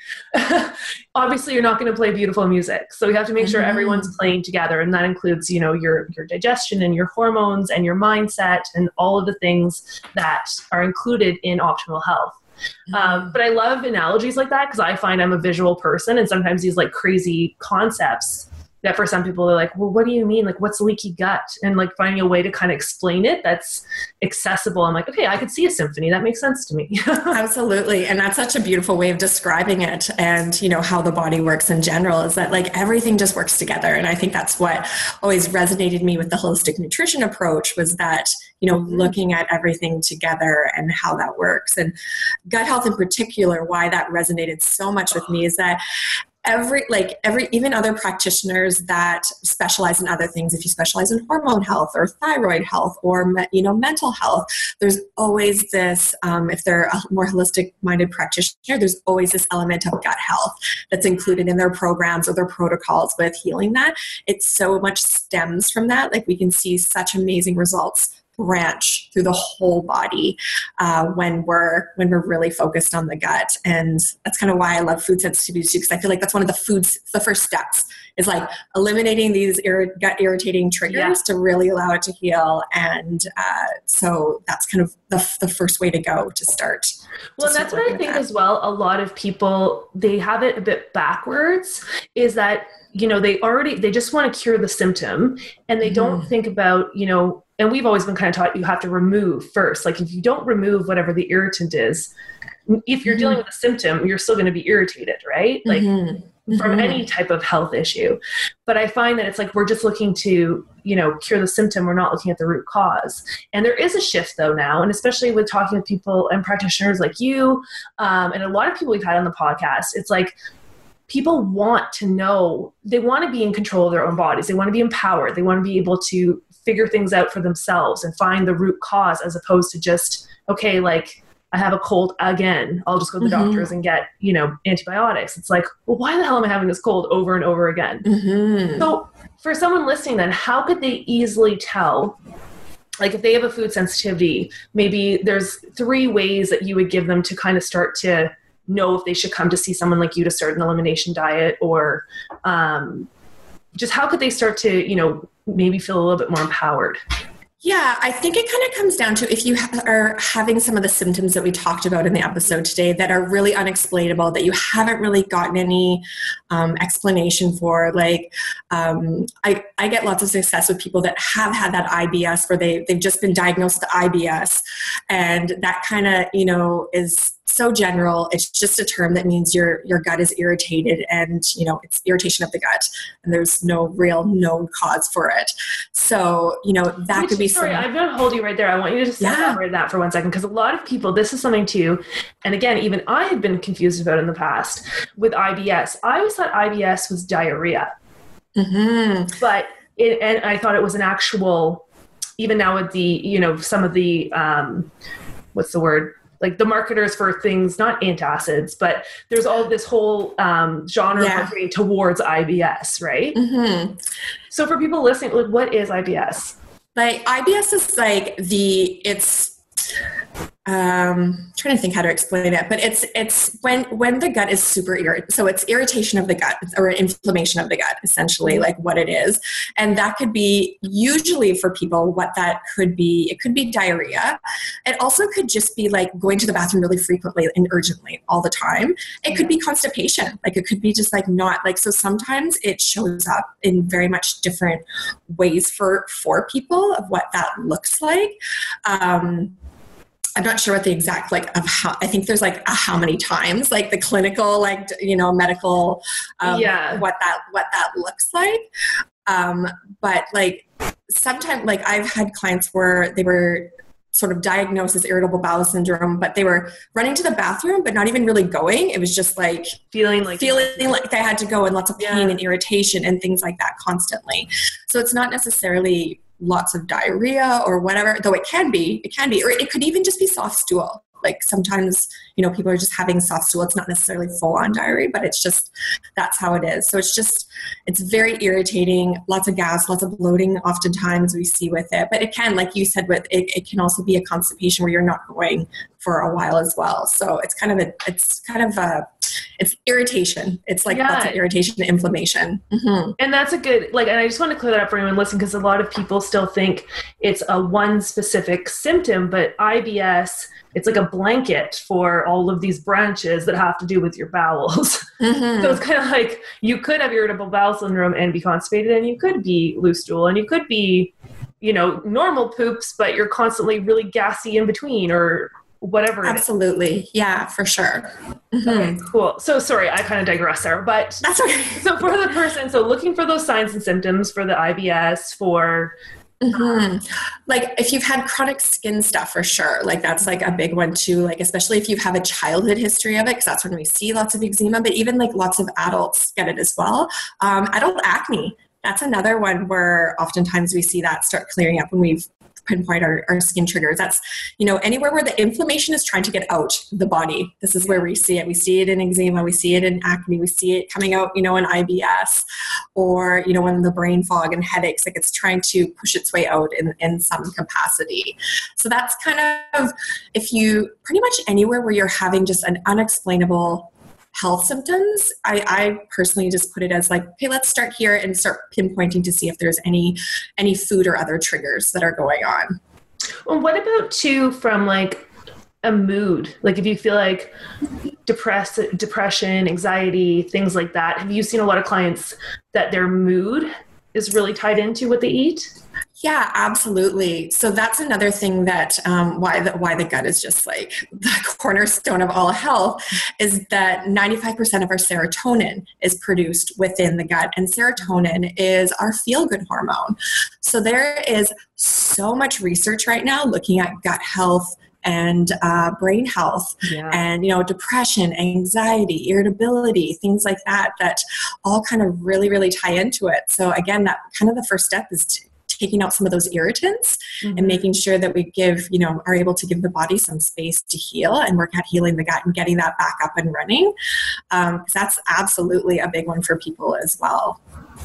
obviously you're not going to play beautiful music. So we have to make sure mm-hmm. everyone's playing together. And that includes, you know, your, your digestion and your hormones and your mindset and all of the things that are included in optimal health. Mm-hmm. Um, but I love analogies like that because I find I'm a visual person, and sometimes these like crazy concepts that for some people they're like, well, what do you mean? Like, what's leaky gut? And like finding a way to kind of explain it that's accessible. I'm like, okay, I could see a symphony. That makes sense to me. Absolutely. And that's such a beautiful way of describing it. And, you know, how the body works in general is that like everything just works together. And I think that's what always resonated me with the holistic nutrition approach was that, you know, looking at everything together and how that works. And gut health in particular, why that resonated so much with me is that every, like every, even other practitioners that specialize in other things, if you specialize in hormone health or thyroid health or, you know, mental health, there's always this, um, if they're a more holistic minded practitioner, there's always this element of gut health that's included in their programs or their protocols with healing that. It so much stems from that. Like we can see such amazing results branch through the whole body uh, when we're when we're really focused on the gut. And that's kind of why I love food sensitivity too, because I feel like that's one of the foods, the first steps is like eliminating these ir- gut irritating triggers yeah. to really allow it to heal. And uh, so that's kind of the, the first way to go to start. Well, to that's start what I think that. as well. A lot of people, they have it a bit backwards, is that, you know, they already, they just want to cure the symptom and they mm-hmm. don't think about, you know, and we've always been kind of taught you have to remove first. Like if you don't remove whatever the irritant is, if you're mm-hmm. dealing with a symptom, you're still going to be irritated, right? Like mm-hmm. from mm-hmm. any type of health issue. But I find that it's like, we're just looking to, you know, cure the symptom. We're not looking at the root cause. And there is a shift though now, and especially with talking with people and practitioners like you, um, and a lot of people we've had on the podcast, it's like, people want to know, they want to be in control of their own bodies. They want to be empowered. They want to be able to figure things out for themselves and find the root cause as opposed to just, okay, like I have a cold again. I'll just go to the mm-hmm. doctors and get, you know, antibiotics. It's like, well, why the hell am I having this cold over and over again? Mm-hmm. So for someone listening then, how could they easily tell, like if they have a food sensitivity, maybe there's three ways that you would give them to kind of start to know if they should come to see someone like you to start an elimination diet, or um, just how could they start to, you know, maybe feel a little bit more empowered? Yeah, I think it kind of comes down to if you ha- are having some of the symptoms that we talked about in the episode today that are really unexplainable, that you haven't really gotten any um, explanation for. Like, um, I, I get lots of success with people that have had that I B S where they, they've just been diagnosed with I B S. And that kind of, you know, is so general. It's just a term that means your your gut is irritated, and you know it's irritation of the gut, and there's no real known cause for it. So you know that Which, could be. Sorry, some... I'm going to hold you right there. I want you to just yeah. elaborate that for one second, because a lot of people, this is something too, and again, even I had been confused about in the past with I B S. I always thought I B S was diarrhea, mm-hmm. but it, and I thought it was an actual. Even now with the you know some of the um, what's the word? Like the marketers for things, not antacids, but there's all this whole um, genre yeah. marketing towards I B S, right? Mm-hmm. So for people listening, like, what is I B S? Like I B S is like the, it's, um, I'm trying to think how to explain it, but it's, it's when, when the gut is super irritated. So it's irritation of the gut or inflammation of the gut, essentially like what it is. And that could be usually for people, what that could be, it could be diarrhea. It also could just be like going to the bathroom really frequently and urgently all the time. It could be constipation. Like it could be just like not like, so sometimes it shows up in very much different ways for, for people of what that looks like. Um, I'm not sure what the exact, like, of how, I think there's like a how many times, like the clinical, like, you know, medical, um, yeah. what that, what that looks like. Um, but like sometimes, like I've had clients where they were sort of diagnosed as irritable bowel syndrome, but they were running to the bathroom, but not even really going. It was just like feeling like, feeling like they had to go, and lots of pain yeah. and irritation and things like that constantly. So it's not necessarily lots of diarrhea or whatever, though it can be, it can be, or it could even just be soft stool. Like sometimes, you know, people are just having soft stool. It's not necessarily full on diarrhea, but it's just, that's how it is. So it's just, it's very irritating, lots of gas, lots of bloating oftentimes we see with it, but it can, like you said, with it, it can also be a constipation where you're not going for a while as well. So it's kind of a, it's kind of a, it's irritation. It's like yeah. lots of irritation and inflammation. Mm-hmm. And that's a good, like, and I just want to clear that up for anyone listening, because a lot of people still think it's a one specific symptom, but I B S, it's like a blanket for all of these branches that have to do with your bowels. Mm-hmm. So it's kind of like you could have irritable bowel syndrome and be constipated, and you could be loose stool, and you could be, you know, normal poops, but you're constantly really gassy in between, or whatever. Absolutely. Yeah, for sure. Mm-hmm. Okay, cool. So sorry, I kind of digress there, but that's okay. So for the person, so looking for those signs and symptoms for the I B S, for Mm-hmm. Like if you've had chronic skin stuff, for sure. Like that's like a big one too. Like especially if you have a childhood history of it, because that's when we see lots of eczema. But even like lots of adults get it as well. Um, adult acne. That's another one where oftentimes we see that start clearing up when we've pinpoint our, our skin triggers. That's, you know, anywhere where the inflammation is trying to get out the body. This is where we see it. We see it in eczema. We see it in acne. We see it coming out, you know, in I B S, or, you know, in the brain fog and headaches, like it's trying to push its way out in, in some capacity. So that's kind of, if you pretty much anywhere where you're having just an unexplainable health symptoms, I, I personally just put it as like, okay, let's start here and start pinpointing to see if there's any any food or other triggers that are going on. Well, what about too from like a mood? Like if you feel like depress, depression, anxiety, things like that, have you seen a lot of clients that their mood is really tied into what they eat? Yeah, absolutely. So that's another thing that um, why the why the gut is just like the cornerstone of all health is that ninety-five percent of our serotonin is produced within the gut, and serotonin is our feel-good hormone. So there is so much research right now looking at gut health and uh, brain health, yeah. and, you know, depression, anxiety, irritability, things like that, that all kind of really, really tie into it. So again, that kind of the first step is to taking out some of those irritants, mm-hmm. and making sure that we give, you know, are able to give the body some space to heal and work at healing the gut and getting that back up and running. Um, 'cause that's absolutely a big one for people as well.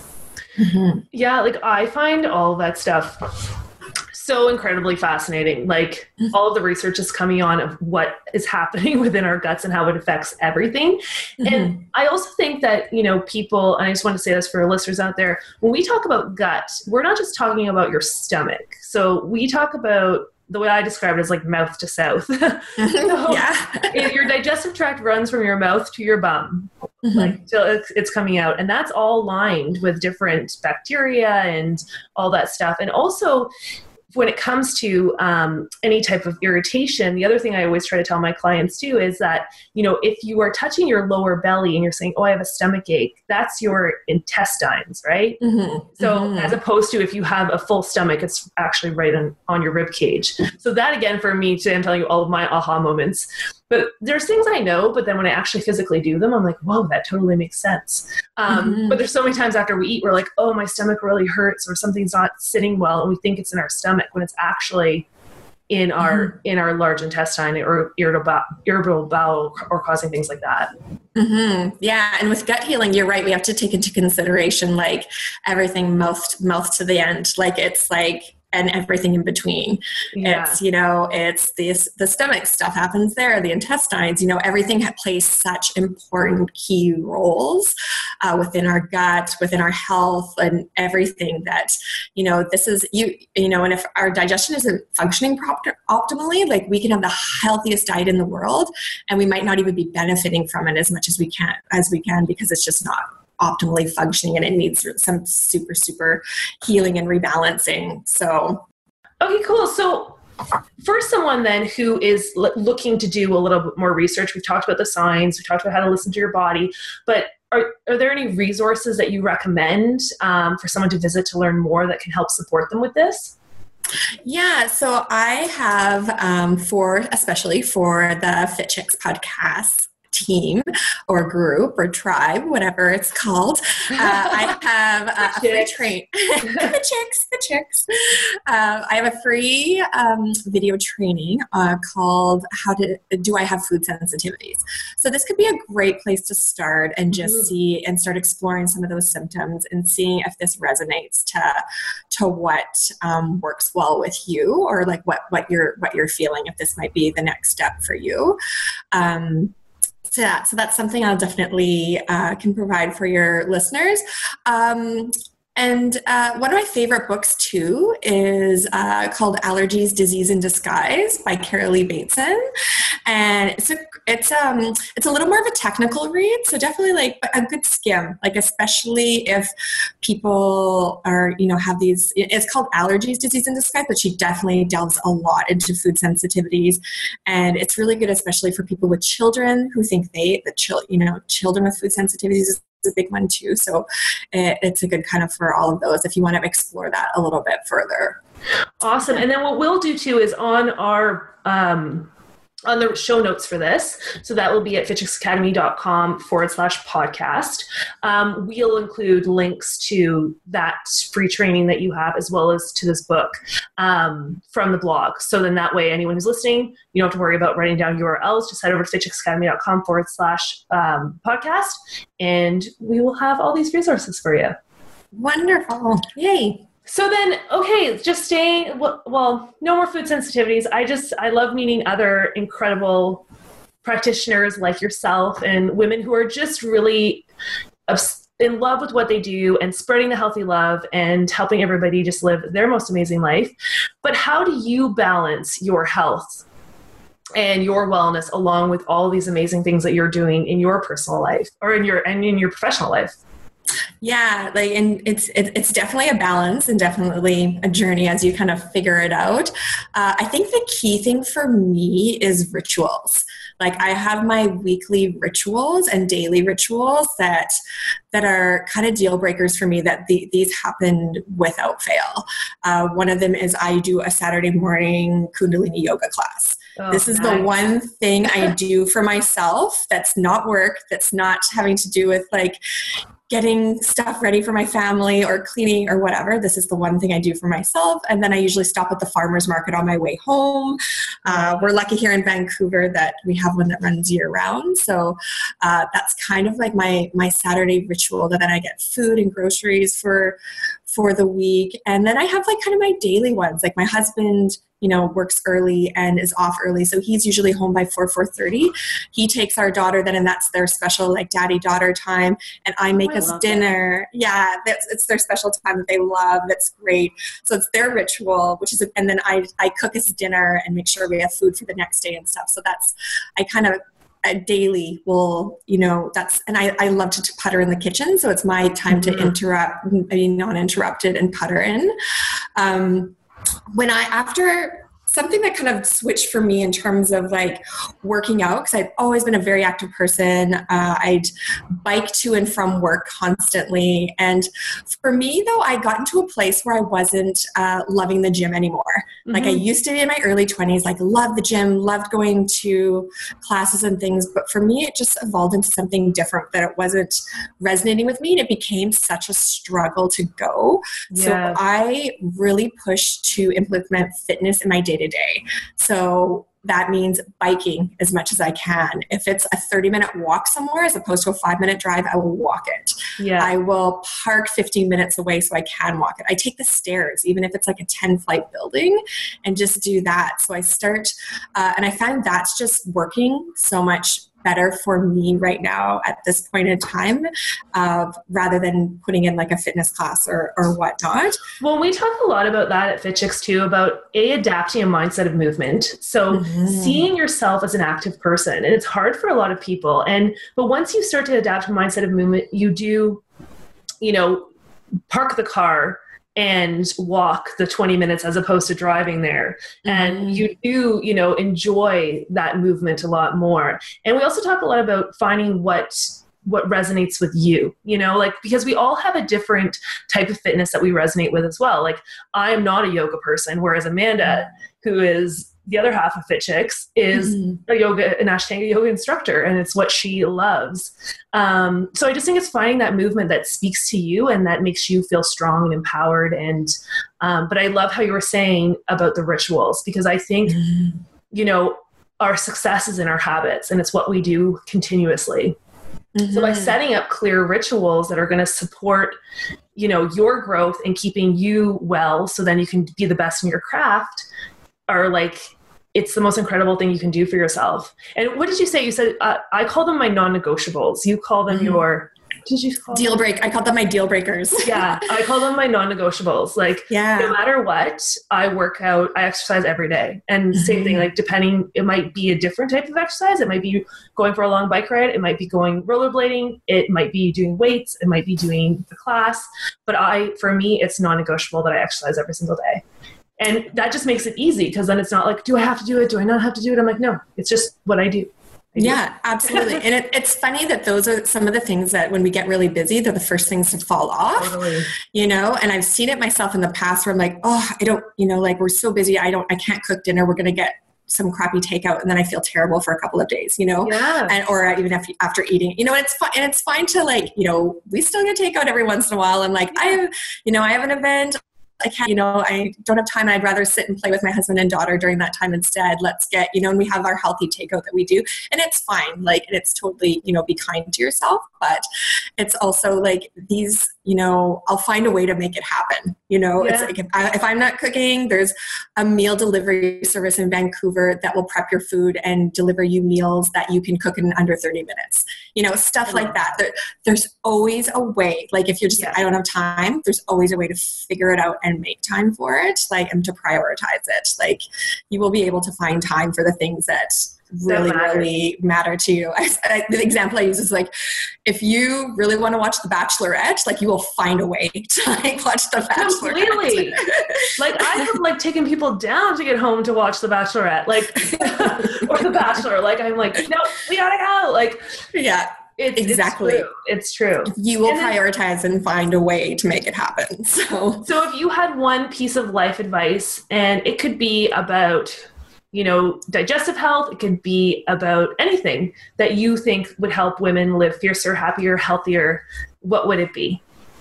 Mm-hmm. Yeah. Like I find all that stuff so incredibly fascinating. Like mm-hmm. all of the research is coming on of what is happening within our guts and how it affects everything. Mm-hmm. And I also think that, you know, people, and I just want to say this for our listeners out there, when we talk about gut, we're not just talking about your stomach. So we talk about, the way I describe it is like mouth to south. So yeah. if your digestive tract runs from your mouth to your bum, mm-hmm. like till it's, it's coming out. And that's all lined with different bacteria and all that stuff. And also, when it comes to um, any type of irritation, the other thing I always try to tell my clients too is that, you know, if you are touching your lower belly and you're saying, oh, I have a stomach ache, that's your intestines, right? Mm-hmm. So mm-hmm. as opposed to if you have a full stomach, it's actually right on, on your rib cage. So that again, for me today, I'm telling you all of my aha moments. But there's things I know, but then when I actually physically do them, I'm like, whoa, that totally makes sense. Um, mm-hmm. But there's so many times after we eat, we're like, oh, my stomach really hurts, or something's not sitting well, and we think it's in our stomach when it's actually in our mm-hmm. in our large intestine or irritable, irritable bowel, or causing things like that. Mm-hmm. Yeah, and with gut healing, you're right. We have to take into consideration like everything mouth mouth to the end. Like it's like. And everything in between. Yeah. It's, you know, it's this, the stomach stuff happens there, the intestines, you know, everything plays such important key roles uh, within our gut, within our health, and everything that, you know, this is, you, you know, and if our digestion isn't functioning prop- optimally, like we can have the healthiest diet in the world, and we might not even be benefiting from it as much as we can, as we can, because it's just not optimally functioning, and it needs some super, super healing and rebalancing. So, okay, cool. So for someone then who is l- looking to do a little bit more research, we've talked about the signs, we've talked about how to listen to your body, but are, are there any resources that you recommend um, for someone to visit to learn more that can help support them with this? Yeah, so I have um, for, especially for the Fit Chicks podcast team or group or tribe, whatever it's called. Uh, I have uh, a free train. the chicks, the chicks. Uh, I have a free um, video training uh, called "How to Do I Have Food Sensitivities?" So this could be a great place to start and just mm-hmm. see and start exploring some of those symptoms and seeing if this resonates to to what um, works well with you, or like what what you're what you're feeling. If this might be the next step for you. Um, So, yeah, so that's something I'll definitely uh, can provide for your listeners. Um, and uh, one of my favorite books, too, is uh, called Allergies, Disease in Disguise by Carolee Bateson. And it's a, it's, um, it's a little more of a technical read, so definitely like a good skim, like especially if people are, you know, have these, it's called Allergies, Disease in Disguise, but she definitely delves a lot into food sensitivities. And it's really good, especially for people with children who think they, the chil- you know, children with food sensitivities is a big one too. So it, it's a good kind of for all of those if you want to explore that a little bit further. Awesome. And then what we'll do too is on our, um, on the show notes for this. So that will be at fitchicksacademy.com forward slash podcast. Um, we'll include links to that free training that you have, as well as to this book um, from the blog. So then that way, anyone who's listening, you don't have to worry about writing down U R Ls. Just head over to fitchicksacademy.com forward slash um, podcast, and we will have all these resources for you. Wonderful. Yay. So then, okay, just staying, well, no more food sensitivities. I just, I love meeting other incredible practitioners like yourself and women who are just really in love with what they do and spreading the healthy love and helping everybody just live their most amazing life. But how do you balance your health and your wellness along with all these amazing things that you're doing in your personal life or in your, and in your professional life? Yeah, like, and it's it, it's definitely a balance and definitely a journey as you kind of figure it out. Uh, I think the key thing for me is rituals. Like I have my weekly rituals and daily rituals that that are kind of deal breakers for me, that the, these happen without fail. Uh, one of them is I do a Saturday morning Kundalini yoga class. Oh, this is nice. The one thing I do for myself that's not work, that's not having to do with like getting stuff ready for my family or cleaning or whatever. This is the one thing I do for myself. And then I usually stop at the farmer's market on my way home. Uh, we're lucky here in Vancouver that we have one that runs year round. So uh, that's kind of like my, my Saturday ritual, that then I get food and groceries for, for the week. And then I have like kind of my daily ones. Like my husband, you know, works early and is off early. So he's usually home by four, four thirty. He takes our daughter then, and that's their special like daddy-daughter time. And I make oh, I us dinner. That. Yeah, that's, it's their special time that they love. That's great. So it's their ritual, which is, a, and then I, I cook us dinner and make sure we have food for the next day and stuff. So that's, I kind of, daily will, you know, that's, and I, I love to, to putter in the kitchen. So it's my time mm-hmm. to interrupt, I mean, non-interrupted and putter in. Um, when I, after something that kind of switched for me in terms of like working out, because I've always been a very active person. Uh, I'd bike to and from work constantly. And for me, though, I got into a place where I wasn't uh, loving the gym anymore. Mm-hmm. Like I used to be in my early twenties, like loved the gym, loved going to classes and things. But for me, it just evolved into something different, that it wasn't resonating with me. And it became such a struggle to go. Yeah. So I really pushed to implement fitness in my day-to-day. Day. So that means biking as much as I can. If it's a thirty minute walk somewhere as opposed to a five minute drive, I will walk it. Yeah. I will park fifteen minutes away so I can walk it. I take the stairs, even if it's like a ten flight building, and just do that. So I start, uh, and I find that's just working so much better for me right now at this point in time, uh, rather than putting in like a fitness class or, or whatnot. Well, we talk a lot about that at Fit Chicks too, about a adapting a mindset of movement. So mm-hmm. seeing yourself as an active person, and it's hard for a lot of people. And, but once you start to adapt a mindset of movement, you do, you know, park the car and walk the twenty minutes as opposed to driving there. Mm-hmm. And you do, you know, enjoy that movement a lot more. And we also talk a lot about finding what, what resonates with you, you know, like, because we all have a different type of fitness that we resonate with as well. Like I'm not a yoga person, whereas Amanda, who is the other half of Fit Chicks is mm-hmm. a yoga, an Ashtanga yoga instructor, and it's what she loves. Um, so I just think it's finding that movement that speaks to you and that makes you feel strong and empowered. And, um, but I love how you were saying about the rituals, because I think, mm-hmm. you know, our success is in our habits, and it's what we do continuously. Mm-hmm. So by setting up clear rituals that are going to support, you know, your growth and keeping you well, so then you can be the best in your craft, are like, it's the most incredible thing you can do for yourself. And what did you say? You said, uh, I call them my non-negotiables. You call them mm-hmm. your, what did you call deal them? break. I call them my deal breakers. Yeah. I call them my non-negotiables. Like, yeah. no matter what, I work out, I exercise every day. And mm-hmm. same thing, like depending, it might be a different type of exercise. It might be going for a long bike ride. It might be going rollerblading. It might be doing weights. It might be doing the class. But I, for me, it's non-negotiable that I exercise every single day. And that just makes it easy, because then it's not like, do I have to do it? Do I not have to do it? I'm like, no, it's just what I do. Yeah, absolutely. And it, it's funny that those are some of the things that when we get really busy, they're the first things to fall off, totally. You know, and I've seen it myself in the past where I'm like, oh, I don't, you know, like we're so busy. I don't, I can't cook dinner. We're going to get some crappy takeout. And then I feel terrible for a couple of days, you know, yeah. and, or even after, after eating, you know, and it's fine. And it's fine to like, you know, we still get takeout every once in a while. And like, I have, you know, I have an event. I can't, you know, I don't have time, and I'd rather sit and play with my husband and daughter during that time instead. Let's get, you know, and we have our healthy takeout that we do, and it's fine. Like, and it's totally, you know, be kind to yourself, but it's also like these, you know, I'll find a way to make it happen. You know, yeah. It's like if, I, if I'm not cooking, there's a meal delivery service in Vancouver that will prep your food and deliver you meals that you can cook in under thirty minutes. You know, stuff like that. There, there's always a way. Like if you're just, yeah. like, I don't have time, there's always a way to figure it out and make time for it, like, and to prioritize it. Like, you will be able to find time for the things that really, that really matter to you. I, I, the example I use is like, if you really want to watch The Bachelorette, like you will find a way to like watch The Bachelorette. Completely. Like I have like taken people down to get home to watch The Bachelorette, like, or The Bachelor. Like I'm like, no, we gotta go. Like, yeah. It's, exactly. It's true. It's true. You will and prioritize then, and find a way to make it happen. So, so if you had one piece of life advice, and it could be about, you know, digestive health, it could be about anything that you think would help women live fiercer, happier, healthier, what would it be?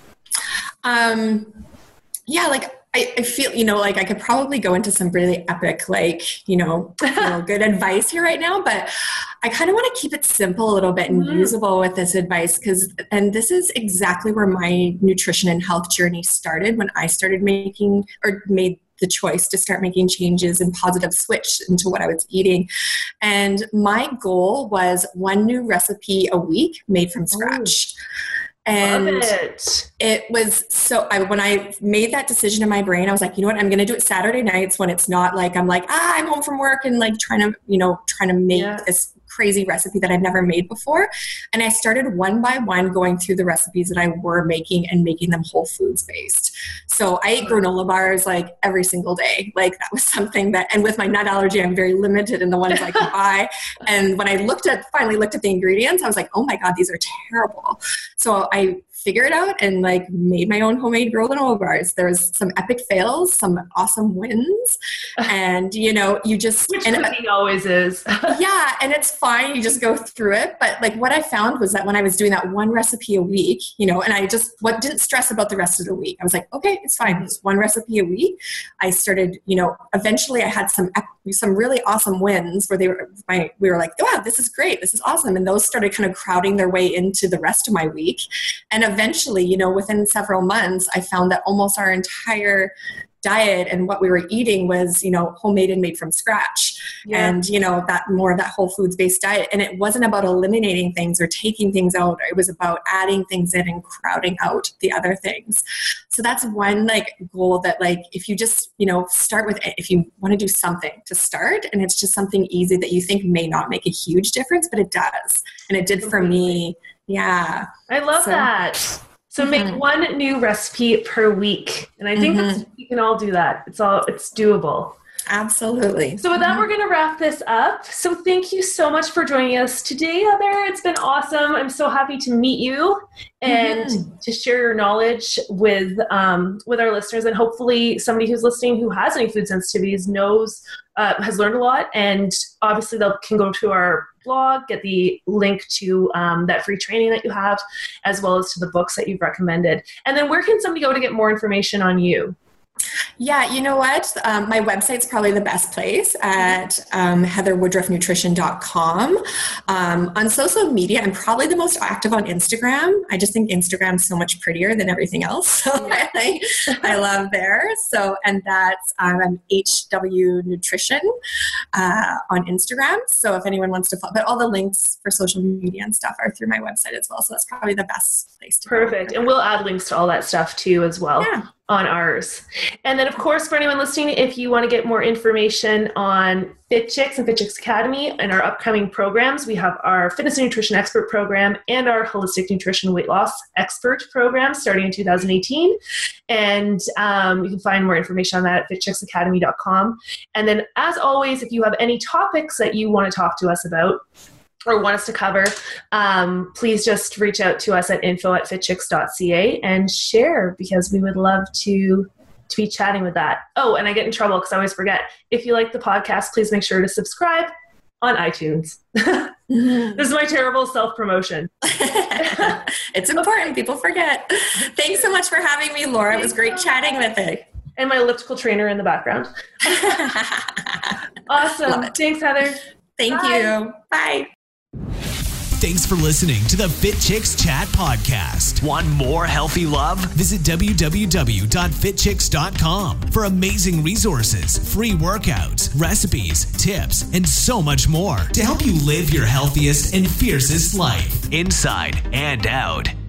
Um, yeah, like I, I feel, you know, like I could probably go into some really epic, like, you know, you know good advice here right now, but I kind of want to keep it simple a little bit and mm-hmm. usable with this advice, because, and this is exactly where my nutrition and health journey started when I started making or made the choice to start making changes and positive switch into what I was eating. And my goal was one new recipe a week made from scratch. Ooh. And Love it. it was so, I, when I made that decision in my brain, I was like, you know what, I'm going to do it Saturday nights when it's not like, I'm like, ah, I'm home from work and like trying to, you know, trying to make yeah. this crazy recipe that I've never made before. And I started one by one going through the recipes that I were making and making them whole foods based. So I ate granola bars like every single day. Like that was something that, and with my nut allergy, I'm very limited in the ones I can buy. And when I looked at, finally looked at the ingredients, I was like, oh my God, these are terrible. So I figured it out and like made my own homemade granola bars. There was some epic fails, some awesome wins. And, you know, you just... Which and cooking always is. Yeah, and it's fine. You just go through it. But like what I found was that when I was doing that one recipe a week, you know, and I just what didn't stress about the rest of the week. I was like, okay, it's fine. It's one recipe a week. I started, you know, eventually I had some some really awesome wins where they were, my, we were like, wow, this is great. This is awesome. And those started kind of crowding their way into the rest of my week. And eventually, you know, within several months, I found that almost our entire diet and what we were eating was, you know, homemade and made from scratch. Yeah. And, you know, that more of that whole foods based diet. And it wasn't about eliminating things or taking things out. It was about adding things in and crowding out the other things. So that's one like goal that like, if you just, you know, start with, if you want to do something to start and it's just something easy that you think may not make a huge difference, but it does. And it did for me. Yeah. I love so, that. So mm-hmm. make one new recipe per week. And I think mm-hmm. that's, you can all do that. It's all, it's doable. Absolutely. So with that, we're going to wrap this up. So thank you so much for joining us today, Heather. It's been awesome. I'm so happy to meet you and mm-hmm. to share your knowledge with um, with our listeners. And hopefully somebody who's listening who has any food sensitivities knows, uh, has learned a lot. And obviously they can go to our blog, get the link to um, that free training that you have, as well as to the books that you've recommended. And then where can somebody go to get more information on you? Yeah, you know what? Um, my website's probably the best place at um, heather woodruff nutrition dot com. Um, on social media, I'm probably the most active on Instagram. I just think Instagram's so much prettier than everything else. So I, I love there. So, and that's um, H W Nutrition uh, on Instagram. So if anyone wants to follow, but all the links for social media and stuff are through my website as well. So that's probably the best place to Perfect. go. And we'll add links to all that stuff too as well. Yeah. On ours. And then of course, for anyone listening, if you want to get more information on Fit Chicks and Fit Chicks Academy and our upcoming programs, we have our Fitness and Nutrition Expert program and our Holistic Nutrition Weight Loss Expert program starting in two thousand eighteen. And um, you can find more information on that at fit chicks academy dot com. And then as always, if you have any topics that you want to talk to us about, or want us to cover, um, please just reach out to us at info at fit chicks dot c a and share, because we would love to, to be chatting with that. Oh, and I get in trouble because I always forget. If you like the podcast, please make sure to subscribe on iTunes. Mm-hmm. This is my terrible self-promotion. It's important. People forget. Thanks so much for having me, Laura. It was great chatting with you. And my elliptical trainer in the background. Awesome. Thanks, Heather. Thank Bye. you. Bye. Thanks for listening to the Fit Chicks Chat podcast. Want more healthy love? Visit w w w dot fit chicks dot com for amazing resources, free workouts, recipes, tips, and so much more to help you live your healthiest and fiercest life, inside and out.